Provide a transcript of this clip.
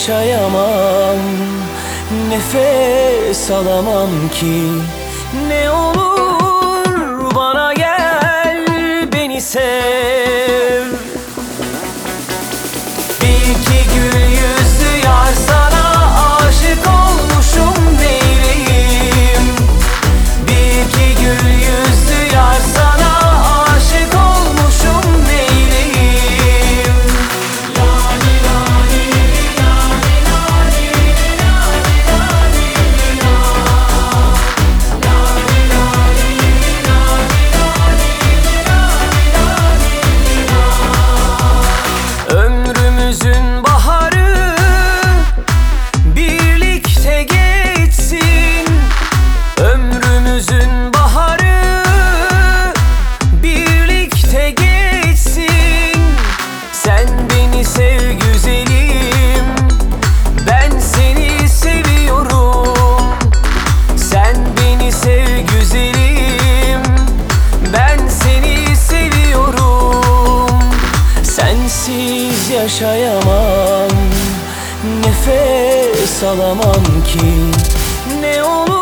yaşayamam, nefes alamam ki. Ne olur bana gel, beni sev. Bir iki gül yüzlü yar, sana aşık olmuşum neyleyim. Bir iki gül yüzlü yar, sana aşık olmuşum neyleyim. Lali lali lali lali lali lali lali lali. Ömrümüzün baharı birlikte geçsin. Ömrümüzün baharı birlikte geçsin. Sen beni sev güzelim, ben seni seviyorum. Sen beni sev güzelim, ben seni seviyorum. Sensiz yaşayamam, nefes alamam ki. Ne olur